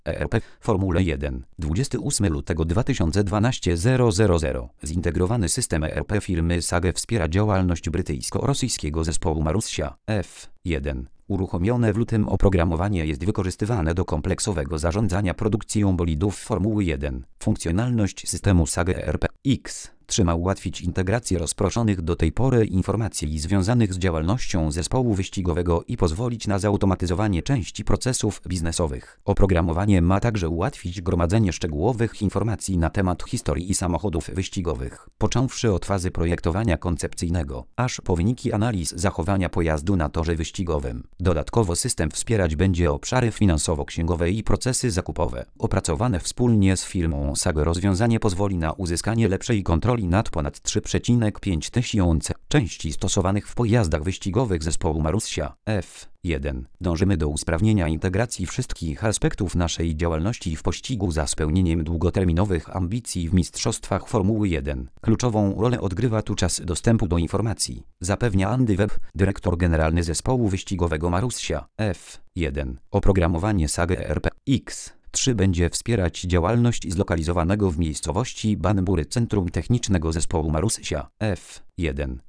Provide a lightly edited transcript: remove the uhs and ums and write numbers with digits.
ERP Formule 1 28 lutego 2012 000 Zintegrowany system ERP firmy SAGE wspiera działalność brytyjsko-rosyjskiego zespołu Marussia F1. Uruchomione w lutym oprogramowanie jest wykorzystywane do kompleksowego zarządzania produkcją bolidów Formuły 1. Funkcjonalność systemu SAGE ERP X ma ułatwić integrację rozproszonych do tej pory informacji związanych z działalnością zespołu wyścigowego i pozwolić na zautomatyzowanie części procesów biznesowych. Oprogramowanie ma także ułatwić gromadzenie szczegółowych informacji na temat historii samochodów wyścigowych, począwszy od fazy projektowania koncepcyjnego, aż po wyniki analiz zachowania pojazdu na torze wyścigowym. Dodatkowo system wspierać będzie obszary finansowo-księgowe i procesy zakupowe. Opracowane wspólnie z firmą SAGE rozwiązanie pozwoli na uzyskanie lepszej kontroli nad ponad 3,5 tysiące części stosowanych w pojazdach wyścigowych zespołu Marussia F1. Dążymy do usprawnienia integracji wszystkich aspektów naszej działalności w pościgu za spełnieniem długoterminowych ambicji w mistrzostwach Formuły 1. Kluczową rolę odgrywa tu czas dostępu do informacji, zapewnia Andy Webb, dyrektor generalny zespołu wyścigowego Marussia F1. Oprogramowanie SAGE ERP X3 będzie wspierać działalność zlokalizowanego w miejscowości Banbury Centrum Technicznego zespołu Marussia F1.